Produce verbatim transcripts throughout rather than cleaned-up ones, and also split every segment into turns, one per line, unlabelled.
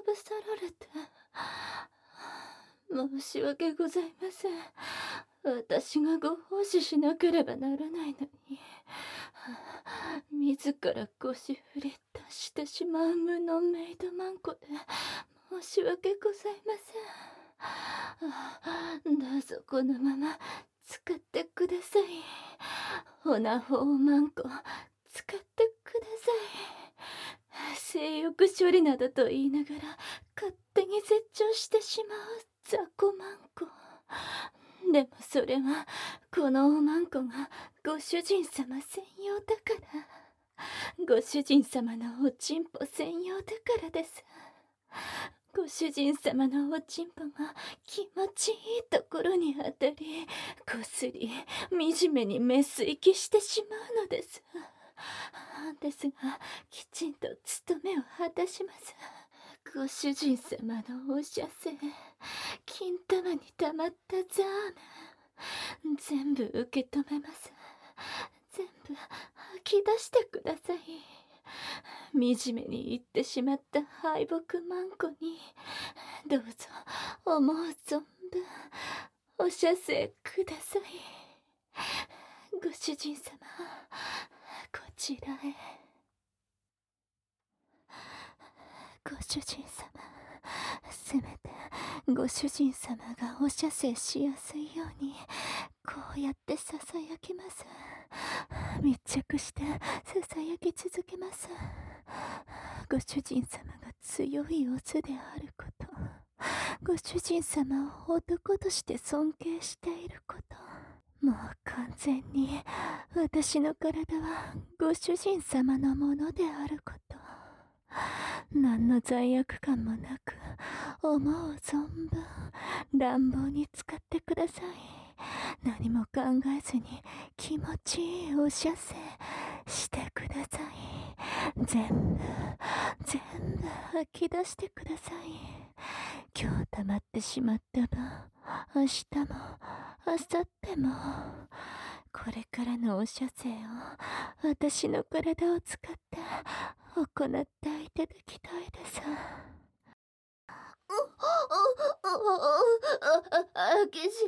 ぶさられて。申し訳ございません。私がご奉仕しなければならないのに。自ら腰振り出してしまう無能メイドマンコで申し訳ございません。どうぞこのまま使ってください。オナホーマンコ使ってください。性欲処理などと言いながら勝手に絶頂してしまう雑魚マンコ。でもそれはこのおまんこがご主人様専用だから。ご主人様のおちんぽ専用だからです。ご主人様のおちんぽが気持ちいいところに当たり、こすり惨めにメス行きしてしまうのです。ですがきちんと務めを果たします。ご主人様のお射精、金玉に溜まったザーメン全部受け止めます。全部吐き出してください。惨めに言ってしまった敗北マンコにどうぞ思う存分お射精ください。ご主人様、こちらへ。ご主人様、せめてご主人様がお射精しやすいようにこうやってささやきます。密着してささやき続けます。ご主人様が強いオスであること、ご主人様を男として尊敬していること、もう完全に私の体はご主人様のものであること、何の罪悪感もなく思う存分乱暴に使ってください。何も考えずに気持ちいいお射精してください。全部全部吐き出してください。今日溜まってしまった分、明日も明後日もこれからのお射精を私の体を使って行っていただきたいです。あけし、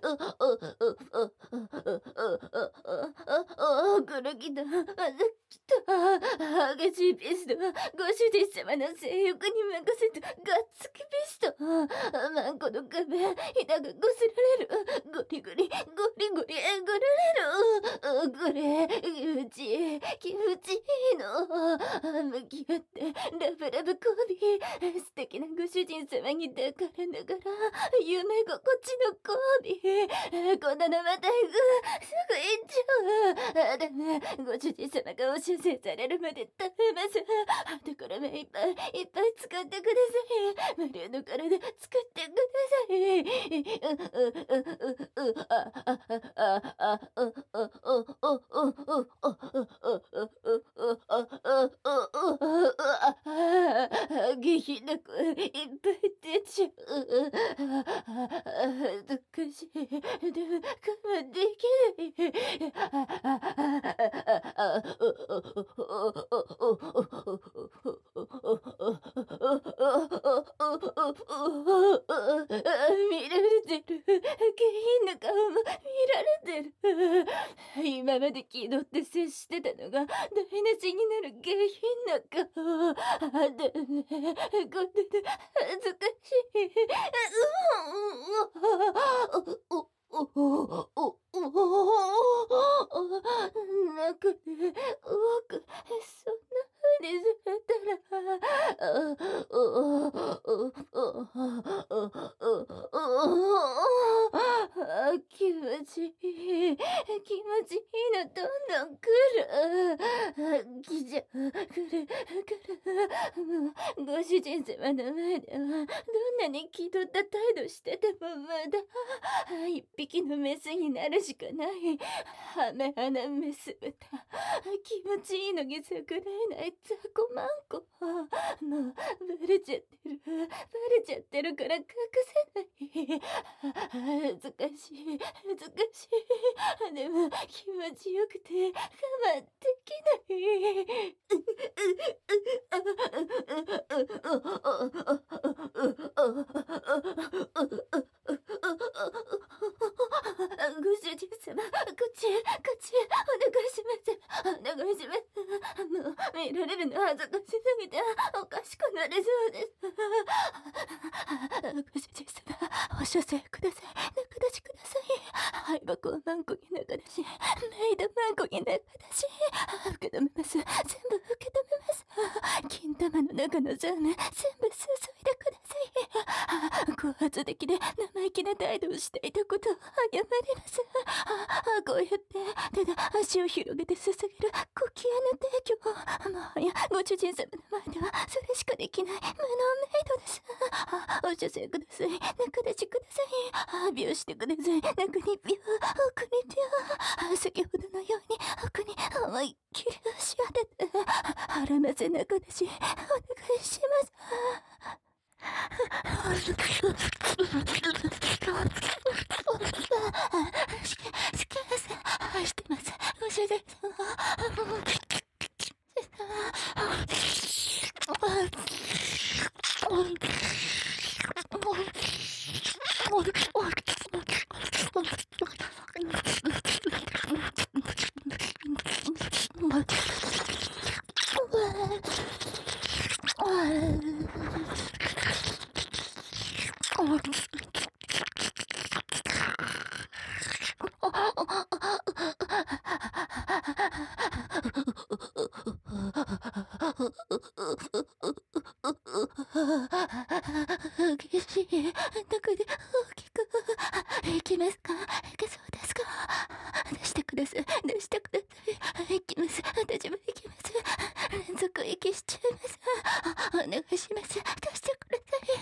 これきた、きた、あけしピスト、ご主人様の性欲に任せたガッツキピスト、マンコの壁、板がこすられる、ゴリゴリ、ゴリゴリ、ゴられる、これ、気持ちいい、気持ちいいの、向き合って、ラブラブ交尾、素敵なご主人様に抱かれながら夢心地の交尾、こんな生大具すぐ行っちゃう。ダメ、ご主人様がお射精されるまで耐えます。だから目いっぱいいっぱい使ってください。マリアの体使ってください。うううううあああああううううううううううう下品な声いっぱい出ちゃう。恥ずかしい。でも我慢できない。見られてる。下品な顔も見られてる。今まで気取って接してたのが台無しになる下品な顔。あだね、こんなの恥ずかしい。うおおおおお中で多くそんな風にされたら、おおおお気持ちいい、気持ちいいのどんどん来る。来ちゃう、来る来る。もうご主人様の前ではどんなに気取った態度してても無駄。一匹のメスになるしかない。ハメハナメス豚。気持ちいいのに逆らえない雑魚マンコ。もうバレちゃってる。バレちゃってるから隠せない。恥ずかしい。恥ずかしい。でも気持ちよくて我慢できない。 します。もう見られるの恥ずかしすぎておかしくなりそうです。ご主人様、お書生ください。中出しください。敗北をマンコに中出し、メイドマンコに中出し。受け止めます。全部受け止めます。金玉の中のザーメン、全部注いでください。高圧的で生意気な態度をしていたことを謝ります。こうやってただ足を広げて捧げる小気合の提供を、もはやご主人様の前ではそれしかできない無能メイドです。お書生ください。中出しください。秒してください。中に秒、奥に秒。先ほどのように奥に思いっきり押し当てて腹ませ中出しお願いします。好きです。愛してます。ご主人様。激しい中で大きくいきますか？いけそうですか？出してください。出してください。いきます。私もいきます。連続息しちゃいます。お願いします。出してください。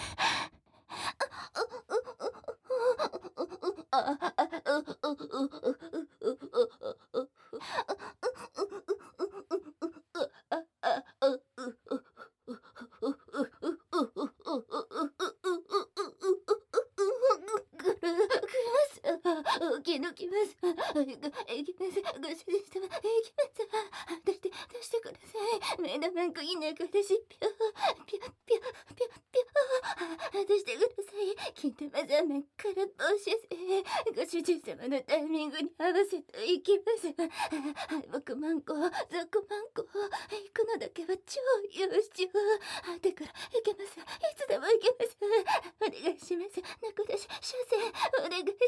抜きます。いきます。ご主人様、いきます。出して、出してください。目玉んこいなくでし、ぴょ、ぴょ、ぴょ、ぴょ、ぴょ。出してください。金玉ザーメンから帽子せ。ご主人様のタイミングに合わせていきます。僕マンコ、ザコマンコ、行くのだけは超優秀。だから、いけます。いつでもいけます。お願いします。中出し、修正、お願いします。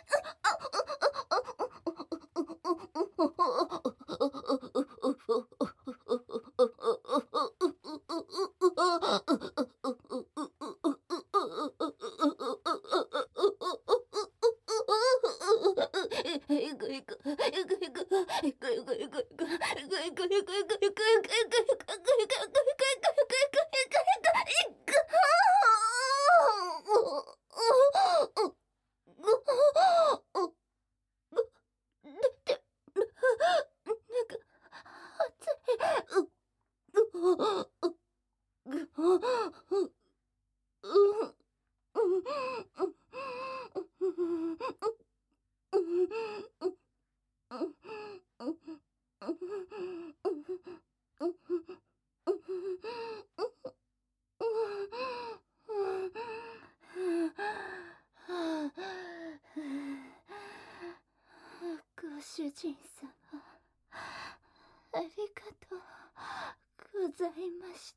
ご主人様、ありがとうございました。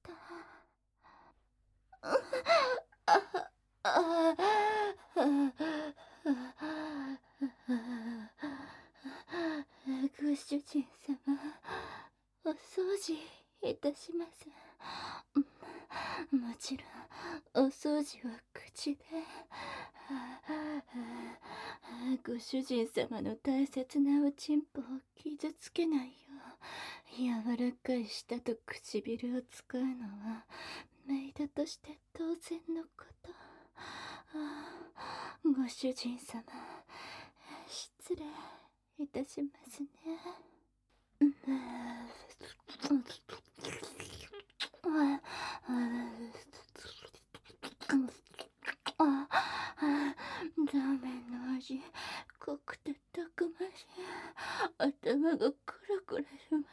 ご主人様、お掃除いたします。もちろんお掃除は口で。ご主人様の大切なおちんぽを傷つけないよう柔らかい舌と唇を使うのはメイドとして当然のこと。ご主人様、失礼いたしますね。ラーメンの味、濃くてたくましい。頭がクラクラします。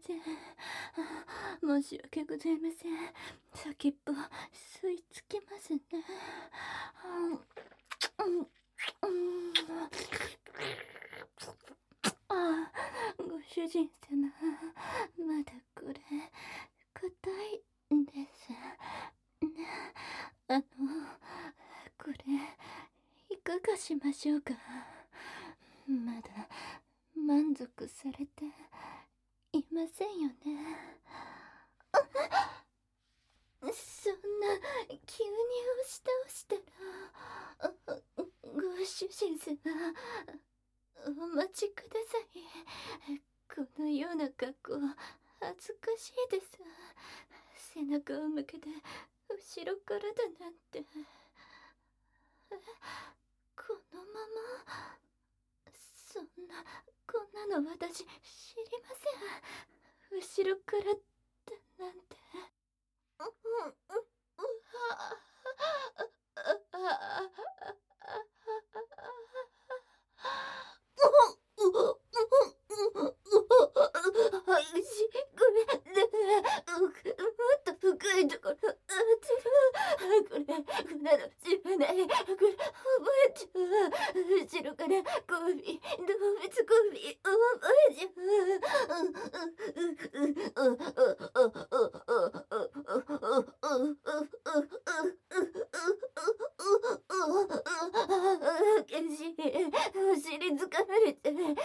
せん。申し訳ございません。先っぽ吸い付きますね。うんうんああ、ご主人様、まだこれ硬いんです。ね、あの、これいかがしましょうか。まだ満足されていませんよね。そんな急に押し倒したら、ご主人様、お待ちください。このような格好恥ずかしいです。背中を向けて後ろからだなんて。このまま、そんな、こんなの私知りません。後ろからだなんて。う、う、う、うわあ、あ、し、これ、もっと深いところ、あ、つる、これ、こんなの知らない、これ、覚えちゃう、後ろから首、動物首、覚えちゃう、けし、お尻つかまれて、風に負けてる、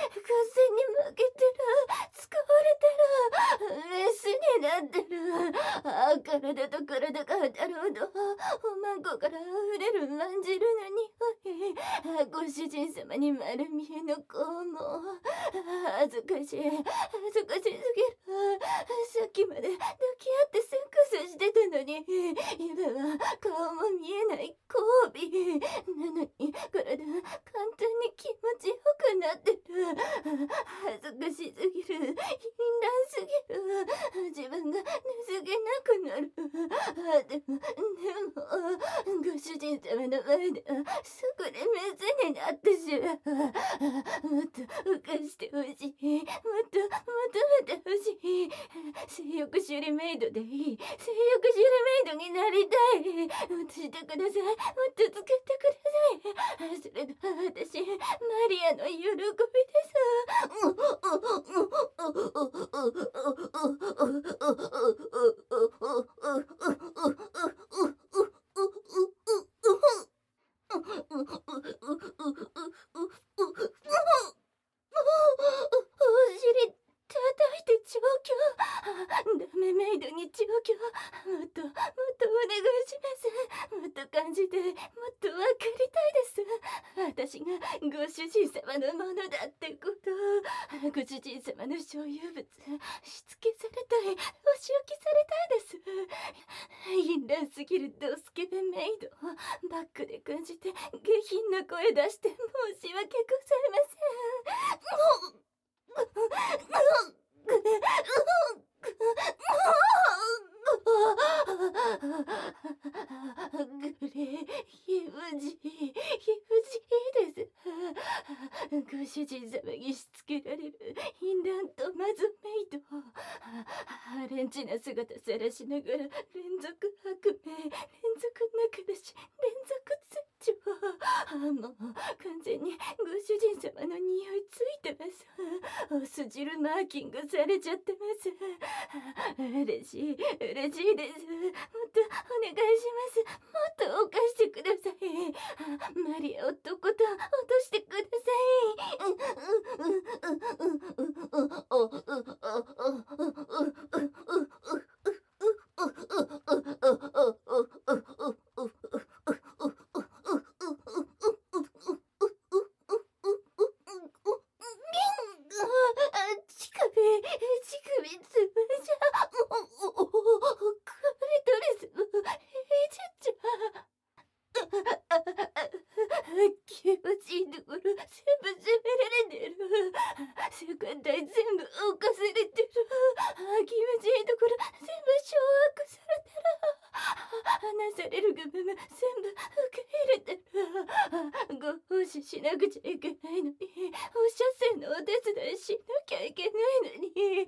使われてる、メスになってる。ああ、体と体が当たるほど、おまんこから溢れるまんじるの匂い。あ、ご主人様に丸見えの肛門。恥ずかしい、恥ずかしすぎる。さっきまで抱き合ってセックスしてたのに、今は顔も見えない交尾。なのに体簡単に気持ちよくなってる。恥ずかしすぎる、淫乱すぎる。自分が情けなくなる。あ、でも、でも、ご主人様の前ではそこでメスになってしまう。もっと浮かしてほしい。もっと求めてほしい。性欲処理メイドでいい。性欲処理メイドになりたい。もっとしてください。もっと使ってください。それが私、マリアの喜びです。お尻叩いて調教。ダメメイドに調教。もっともっとお願いします。もっと感じて、もっと分かりたいです。私がご主人様のものだってこと。ご主人様の所有物、しつけされたい、お仕置きされたいです。淫乱すぎるドスケベメイド、バックで感じて下品な声出して申し訳ございません。もうグレー、ひぶじい、ひぶじいです。ご主人様にしつけられる淫乱とまずメイド。ハレンチな姿さらしながら連続悪名、連続仲出し、連続絶頂。もう完全にご主人様の匂いついてます。お酢汁マーキングされちゃってます。嬉しい、嬉しいです。もっとお願いします。もっと犯してください。マリアをとことん落としてくだ乳首、乳首つぶじゃ、もう、クリトリスもいじっちゃ。気持ちいいところ全部責められてる。世界大全部犯されてる。気持ちいいところ全部掌握されてる。話されるがまま全部受け入れてる。ご奉仕しなくちゃいけないのに、お射精のお手伝いしなきゃいけないのに、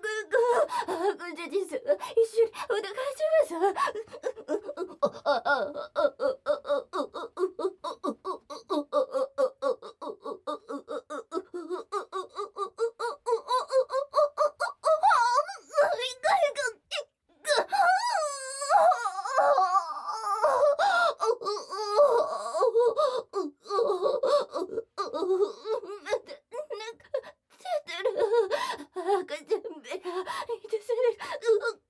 ご、ご、ご主人様、一緒にお願いします。赤ちゃん部屋、許される。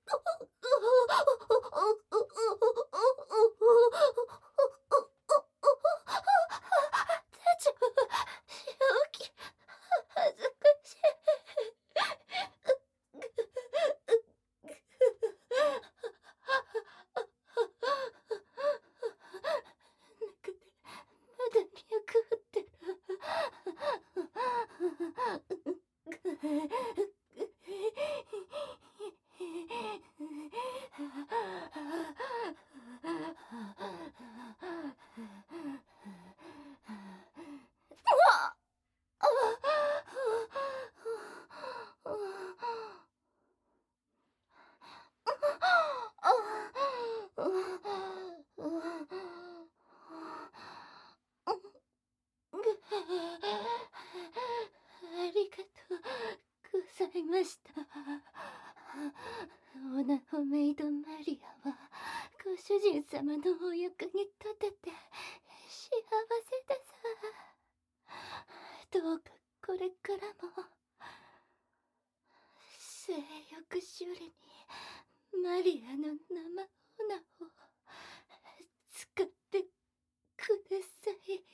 大丈夫。正気。恥ずかしい。中でまだ脈打ってる。ありがとうございました。オナホメイドマリアはご主人様のお役に立てて幸せです。どうかこれからも性欲処理にマリアの生オナを使ってください。